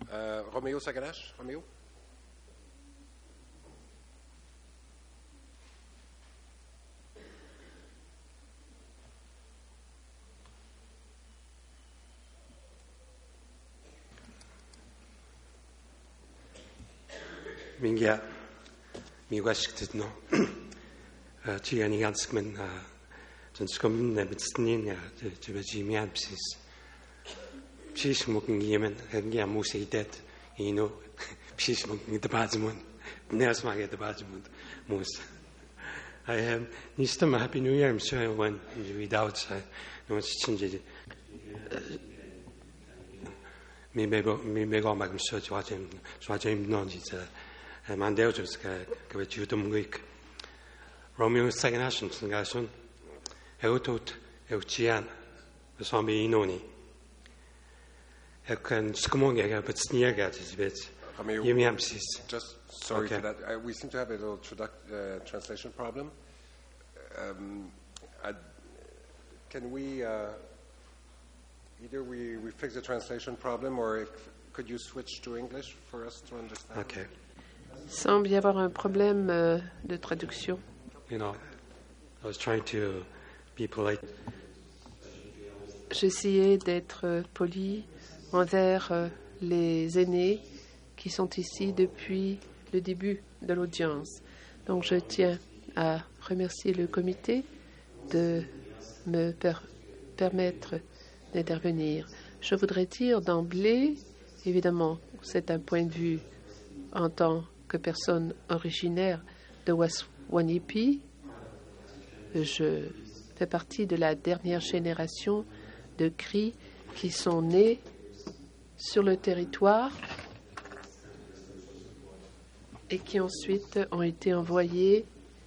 Romeo Saganash, Romeo. Mingia miwasgtid no tiani ganskmen den skomne betstninga de bejimian psis mogen yemen ngia musidet ino psis mogen de bazmun nes mage de bazmun mus I am nistam happy new year so when without no change mi mego magm so jwajem no jitsa mandeo juska que jutum week Romeo Saganash ngason eutot euchian sombi inoni kan skomonga betsniega tisbet yemiamsis Just sorry for that. We seem to have a little translation problem. Can we either we fix the translation problem, or could you switch to English for us to understand? Okay. Semble y avoir un problème de traduction. You know, I was trying to be polite. J'essayais d'être poli envers les aînés qui sont ici depuis le début de l'audience. Donc je tiens à remercier le comité de me permettre d'intervenir. Je voudrais dire d'emblée, évidemment, c'est un point de vue en tant que personne originaire de Waswanipi. Je fais partie de la dernière génération de Cris qui sont nés sur le territoire et qui ensuite ont été envoyés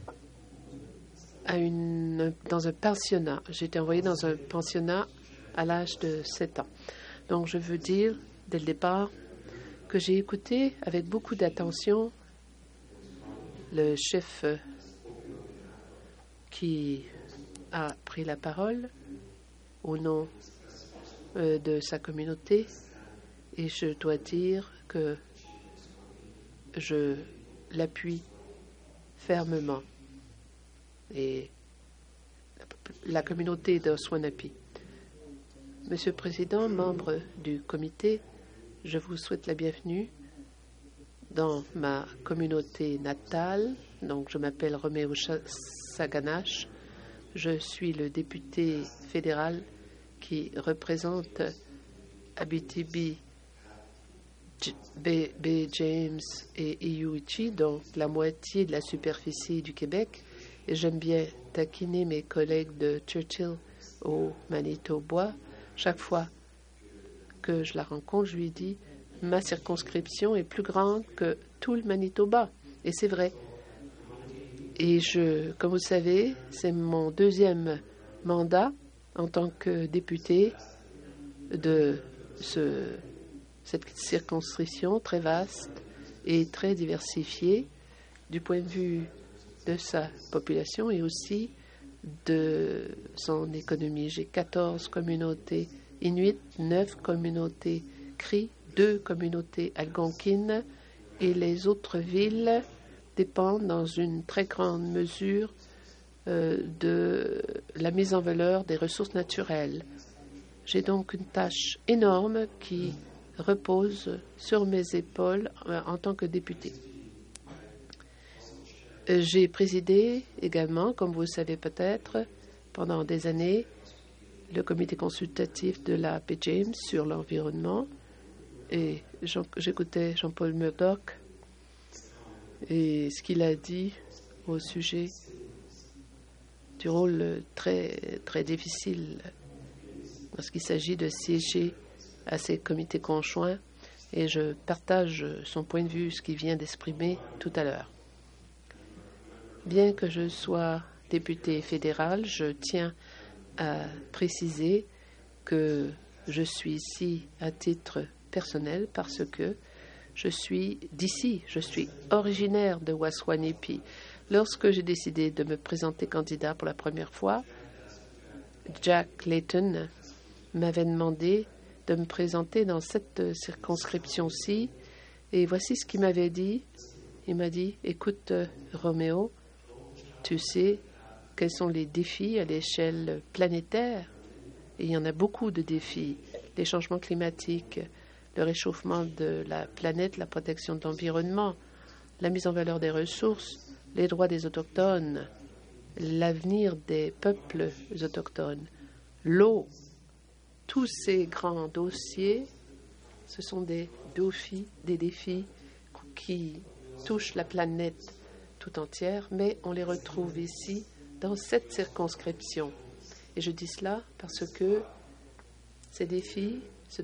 dans un pensionnat. J'ai été envoyée dans un pensionnat à l'âge de 7 ans. Donc je veux dire dès le départ que j'ai écouté avec beaucoup d'attention le chef qui a pris la parole au nom de sa communauté, et je dois dire que je l'appuie fermement, et la communauté de Swanapi. Monsieur le Président, membres du comité, je vous souhaite la bienvenue dans ma communauté natale. Donc, je m'appelle Romeo Saganash. Je suis le député fédéral qui représente Abitibi, B. James et Iyuichi, donc la moitié de la superficie du Québec. Et j'aime bien taquiner mes collègues de Churchill au Manitoba. Chaque fois que je la rencontre, je lui dis « Ma circonscription est plus grande que tout le Manitoba. » Et c'est vrai. Et comme vous le savez, c'est mon deuxième mandat en tant que député de cette circonscription très vaste et très diversifiée du point de vue de sa population et aussi de son économie. J'ai 14 communautés inuit, 9 communautés Cris, 2 communautés algonquines, et les autres villes dépendent dans une très grande mesure de la mise en valeur des ressources naturelles. J'ai donc une tâche énorme qui repose sur mes épaules en tant que député. J'ai présidé également, comme vous le savez peut-être, pendant des années, le comité consultatif de la Baie James sur l'environnement, et j'écoutais Jean-Paul Murdoch et ce qu'il a dit au sujet du rôle très, très difficile lorsqu'il s'agit de siéger à ces comités conjoints, et je partage son point de vue, ce qu'il vient d'exprimer tout à l'heure. Bien que je sois député fédéral, je tiens à préciser que je suis ici à titre personnel parce que je suis d'ici, je suis originaire de Waswanipi. Lorsque j'ai décidé de me présenter candidat pour la première fois, Jack Layton m'avait demandé de me présenter dans cette circonscription-ci. Et voici ce qu'il m'avait dit. Il m'a dit, écoute, Roméo, tu sais quels sont les défis à l'échelle planétaire? Et il y en a beaucoup de défis. Les changements climatiques, le réchauffement de la planète, la protection de l'environnement, la mise en valeur des ressources, les droits des autochtones, l'avenir des peuples autochtones, l'eau. Tous ces grands dossiers, ce sont des défis qui touchent la planète tout entière, mais on les retrouve ici, dans cette circonscription. Et je dis cela parce que ces défis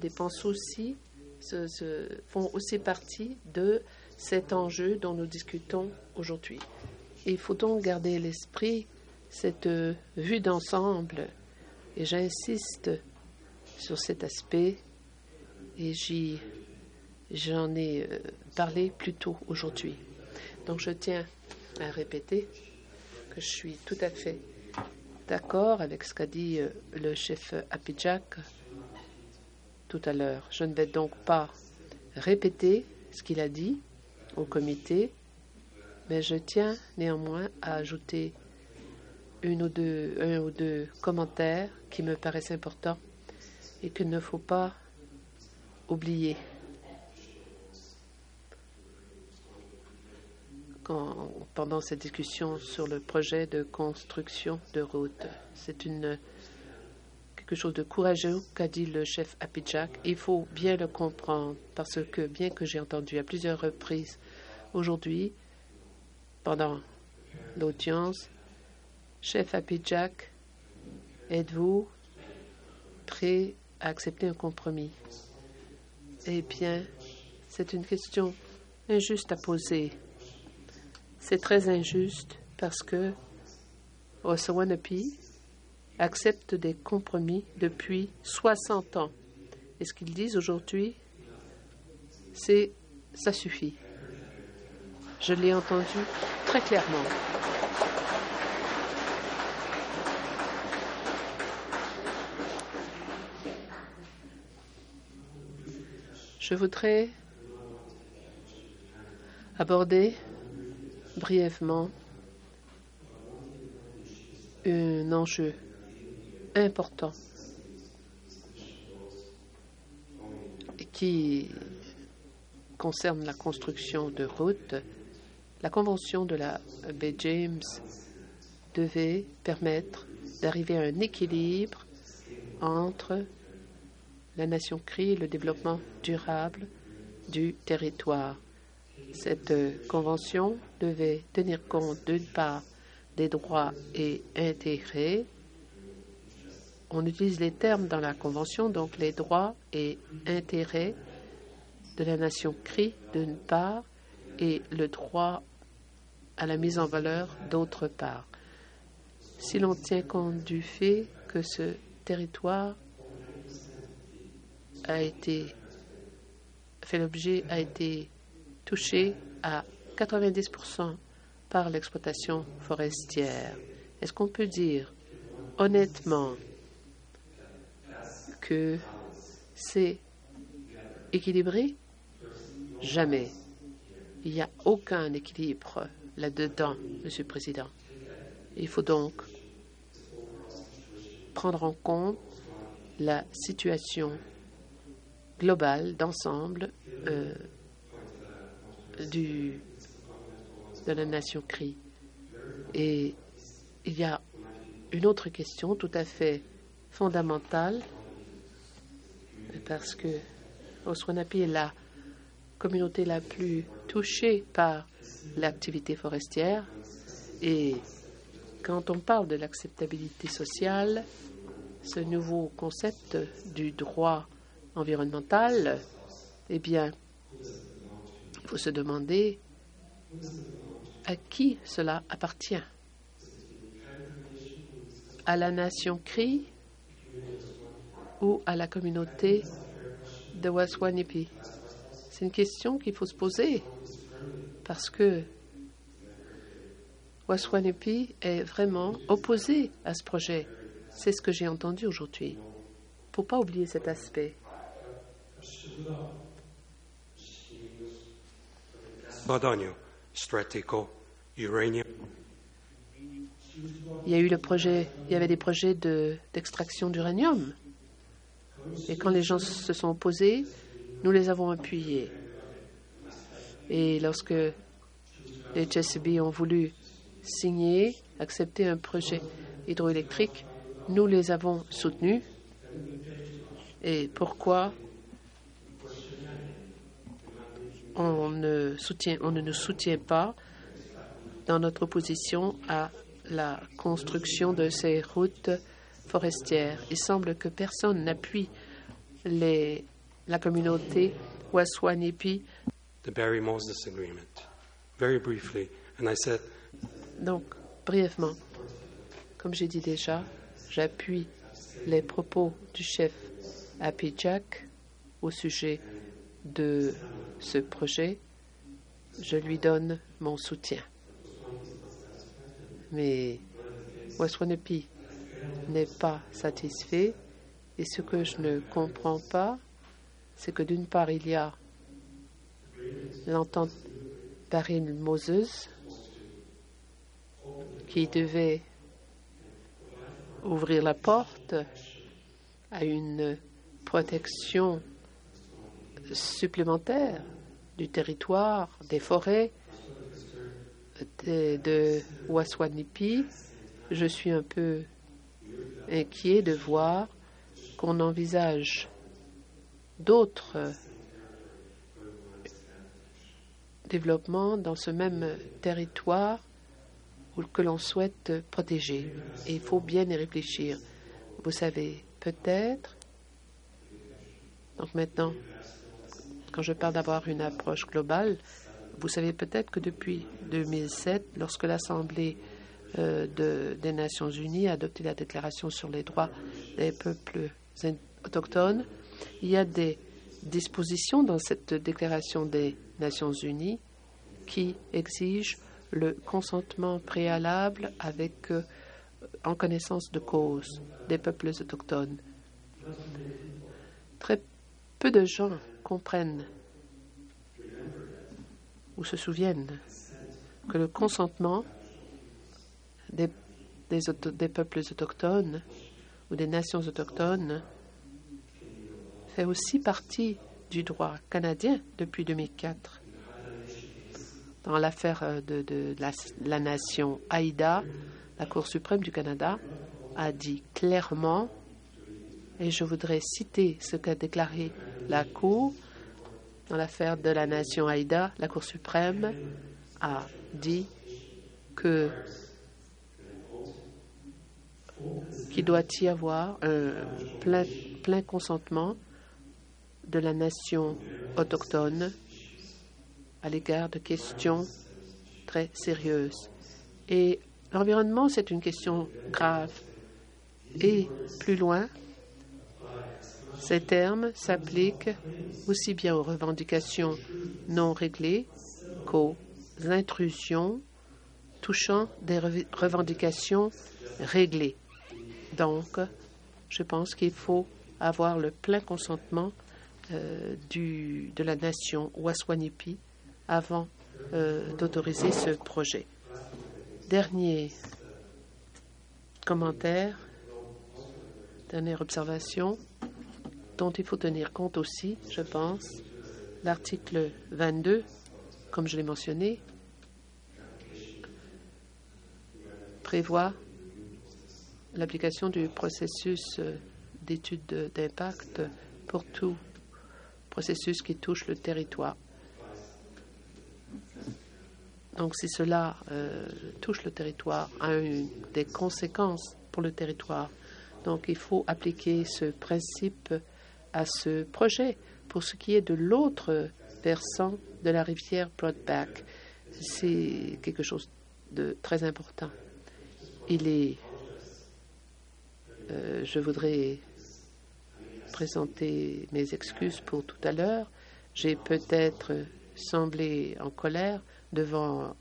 font aussi partie de cet enjeu dont nous discutons aujourd'hui. Il faut donc garder à l'esprit cette vue d'ensemble, et j'insiste sur cet aspect, et j'en ai parlé plus tôt aujourd'hui. Donc je tiens à répéter que je suis tout à fait d'accord avec ce qu'a dit le chef Apijak tout à l'heure. Je ne vais donc pas répéter ce qu'il a dit au comité, mais je tiens néanmoins à ajouter un ou deux commentaires qui me paraissent importants et qu'il ne faut pas oublier. Pendant cette discussion sur le projet de construction de route, c'est quelque chose de courageux qu'a dit le chef Apijak. Il faut bien le comprendre parce que, bien que j'ai entendu à plusieurs reprises aujourd'hui, pendant l'audience, chef Apijak, êtes-vous prêt à accepter un compromis? Eh bien, c'est une question injuste à poser. C'est très injuste parce que Osawanepi accepte des compromis depuis 60 ans. Et ce qu'ils disent aujourd'hui, c'est « ça suffit ». Je l'ai entendu très clairement. Je voudrais aborder brièvement un enjeu important qui concerne la construction de routes. La convention de la baie James devait permettre d'arriver à un équilibre entre la nation Crie et le développement durable du territoire. Cette convention devait tenir compte d'une part des droits et intérêts. On utilise les termes dans la convention, donc les droits et intérêts de la nation Crie d'une part et le droit à la mise en valeur d'autre part. Si l'on tient compte du fait que ce territoire a été touché à 90% par l'exploitation forestière. Est-ce qu'on peut dire honnêtement que c'est équilibré? Jamais. Il n'y a aucun équilibre là-dedans, Monsieur le Président. Il faut donc prendre en compte la situation globale d'ensemble de la nation Crie. Et il y a une autre question tout à fait fondamentale, parce que Osawanepi est la communauté la plus touchée par l'activité forestière. Et quand on parle de l'acceptabilité sociale, ce nouveau concept du droit environnemental, eh bien, il faut se demander à qui cela appartient. À la nation Crie ou à la communauté de Osawanepi? C'est une question qu'il faut se poser parce que Osawanepi est vraiment opposé à ce projet. C'est ce que j'ai entendu aujourd'hui. Il ne faut pas oublier cet aspect. Badania, Stratego, Uranium. Il y avait des projets d'extraction d'uranium. Et quand les gens se sont opposés, nous les avons appuyés. Et lorsque les Chesapeake ont voulu signer, accepter un projet hydroélectrique, nous les avons soutenus. Et pourquoi on ne nous soutient pas dans notre opposition à la construction de ces routes forestières? Il semble que personne n'appuie la communauté Waswanipi. The Barry Moses Agreement. Very briefly, and I said, Donc, brièvement, comme j'ai dit déjà, j'appuie les propos du chef Happy Jack au sujet de ce projet. Je lui donne mon soutien. Mais Waswanipi n'est pas satisfait. Et ce que je ne comprends pas, c'est que d'une part, il y a l'entente Barry Moses qui devait ouvrir la porte à une protection supplémentaire du territoire, des forêts de Waswanipi. Je suis un peu inquiet de voir qu'on envisage d'autres développements dans ce même territoire que l'on souhaite protéger. Et il faut bien y réfléchir. Vous savez, peut-être, donc maintenant, quand je parle d'avoir une approche globale, vous savez peut-être que depuis 2007, lorsque l'Assemblée des Nations Unies a adopté la Déclaration sur les droits des peuples autochtones, il y a des dispositions dans cette Déclaration des Nations Unies qui exigent le consentement préalable avec en connaissance de cause des peuples autochtones. Très peu de gens comprennent ou se souviennent que le consentement des peuples autochtones ou des nations autochtones fait aussi partie du droit canadien depuis 2004. Dans l'affaire de la nation Haïda, la Cour suprême du Canada a dit clairement, et je voudrais citer ce qu'a déclaré la Cour, dans l'affaire de la nation Haïda, la Cour suprême a dit qu'il doit y avoir un plein consentement de la nation autochtone à l'égard de questions très sérieuses. Et l'environnement, c'est une question grave. Et plus loin, ces termes s'appliquent aussi bien aux revendications non réglées qu'aux intrusions touchant des revendications réglées. Donc, je pense qu'il faut avoir le plein consentement de la nation Waswanipi avant d'autoriser ce projet. Dernier commentaire, dernière observation dont il faut tenir compte aussi, je pense, l'article 22, comme je l'ai mentionné, prévoit l'application du processus d'étude d'impact pour tout processus qui touche le territoire. Donc, si cela touche le territoire, a des conséquences pour le territoire. Donc, il faut appliquer ce principe à ce projet. Pour ce qui est de l'autre versant de la rivière Broadback, c'est quelque chose de très important. Je voudrais présenter mes excuses pour tout à l'heure. J'ai peut-être semblé en colère devant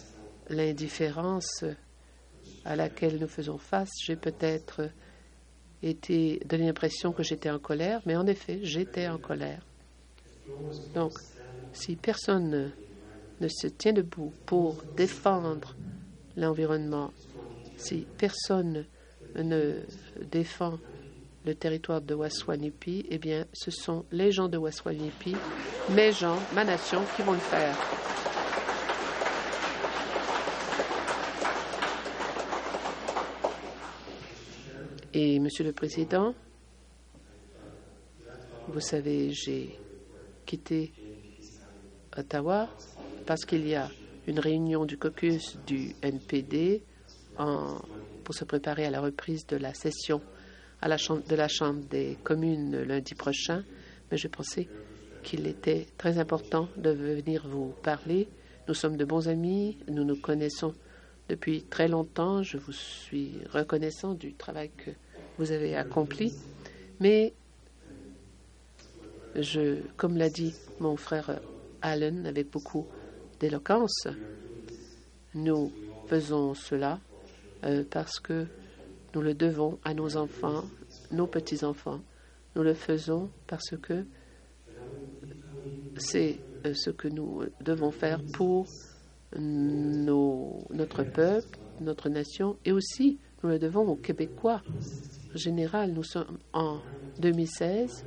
l'indifférence à laquelle nous faisons face. J'ai peut-être donné l'impression que j'étais en colère, mais en effet, j'étais en colère. Donc, si personne ne se tient debout pour défendre l'environnement, si personne ne défend le territoire de Waswanipi, eh bien, ce sont les gens de Waswanipi, mes gens, ma nation, qui vont le faire. Et, Monsieur le Président, vous savez, j'ai quitté Ottawa parce qu'il y a une réunion du caucus du NPD pour se préparer à la reprise de la session de la Chambre des communes lundi prochain. Mais je pensais qu'il était très important de venir vous parler. Nous sommes de bons amis, nous nous connaissons depuis très longtemps. Je vous suis reconnaissant du travail que vous avez accompli. Mais, comme l'a dit mon frère Allen avec beaucoup d'éloquence, nous faisons cela parce que nous le devons à nos enfants, nos petits-enfants. Nous le faisons parce que c'est ce que nous devons faire pour notre peuple, notre nation, et aussi nous le devons aux Québécois. En général, nous sommes en 2016.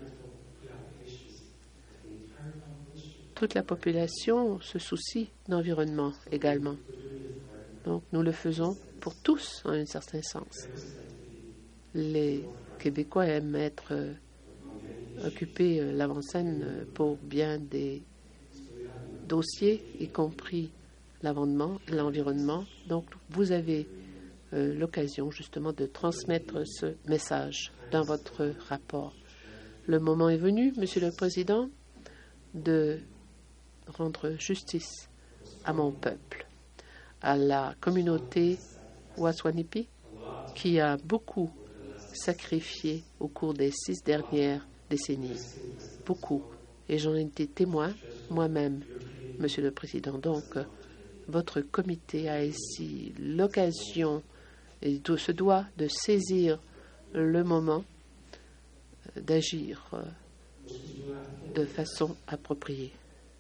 Toute la population se soucie d'environnement également. Donc, nous le faisons pour tous, en un certain sens. Les Québécois aiment occuper l'avant-scène pour bien des dossiers, y compris l'environnement. Donc, vous avez l'occasion, justement, de transmettre ce message dans votre rapport. Le moment est venu, Monsieur le Président, de rendre justice à mon peuple, à la communauté Waswanipi, qui a beaucoup sacrifié au cours des 6 dernières décennies. Beaucoup. Et j'en ai été témoin moi-même, Monsieur le Président. Donc, votre comité a ici l'occasion et se doit de saisir le moment d'agir de façon appropriée.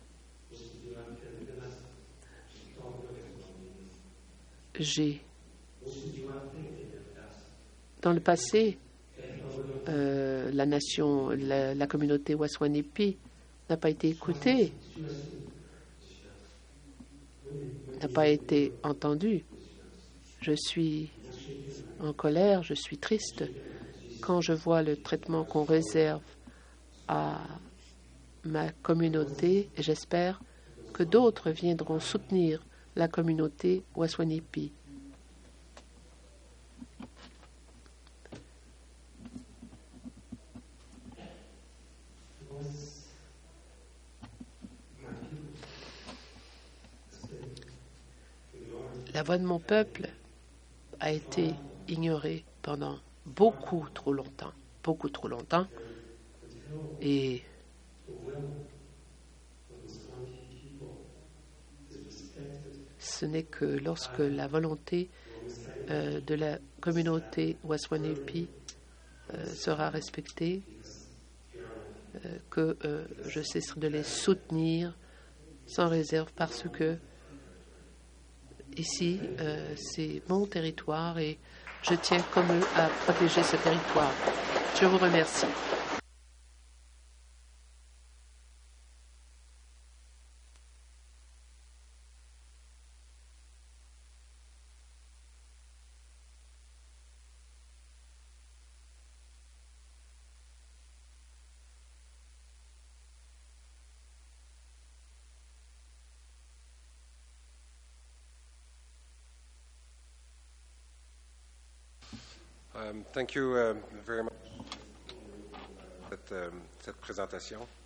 Dans le passé, la communauté Waswanipi n'a pas été écoutée, n'a pas été entendue. Je suis en colère, je suis triste quand je vois le traitement qu'on réserve à ma communauté, et j'espère que d'autres viendront soutenir la communauté Waswanipi. La voix de mon peuple a été ignorée pendant beaucoup trop longtemps, et ce n'est que lorsque la volonté de la communauté Waswanipi sera respectée que je cesserai de les soutenir sans réserve, parce que ici, c'est mon territoire et je tiens comme eux à protéger ce territoire. Je vous remercie. Thank you very much pour cette présentation.